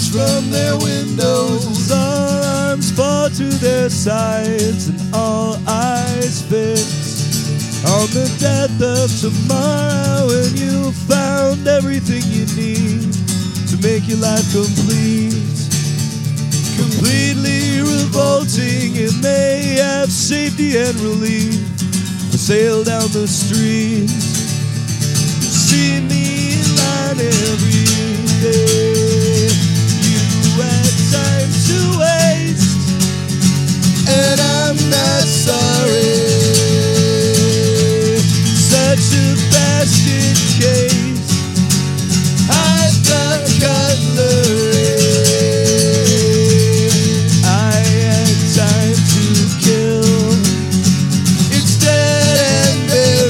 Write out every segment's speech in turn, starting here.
watch from their windows as all arms fall to their sides and all eyes fix on the death of tomorrow, when you found everything you need to make your life complete. Completely revolting, and they have safety and relief to sail down the street. See me in line every day. You had time to waste, and I'm not sorry. Such a basket case, hide the cutlery. I had time to kill, it's dead and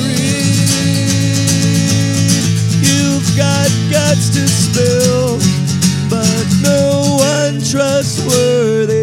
buried. You've got guts to spill, but no one trustworthy.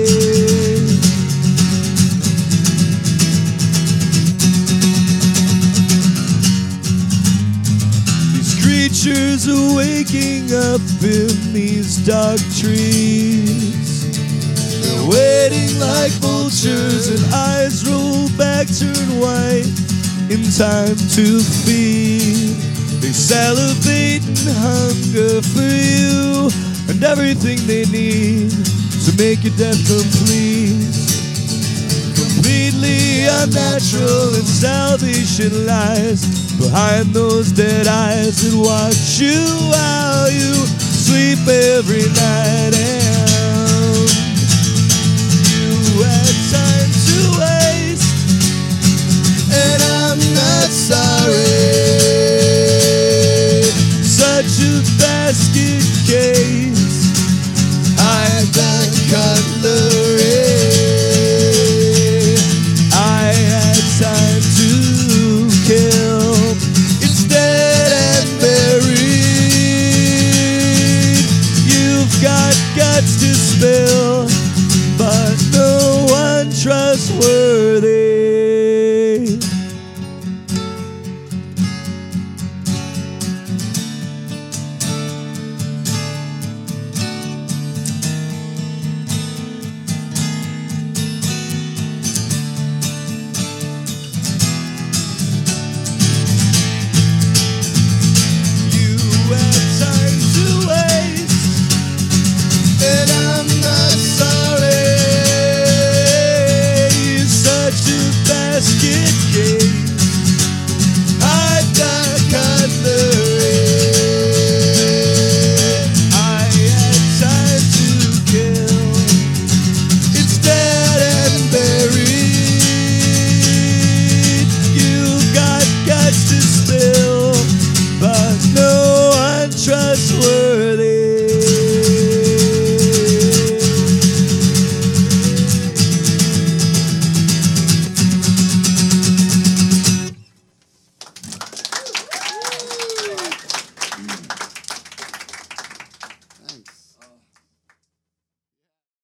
Creatures are waking up in these dark trees. They're waiting like vultures, and eyes roll back, turn white in time to feed. They salivate and hunger for you and everything they need to make your death complete. Completely unnatural, and salvation lies behind those dead eyes that watch you while you sleep every night. And you had time to waste, and I'm not sorry.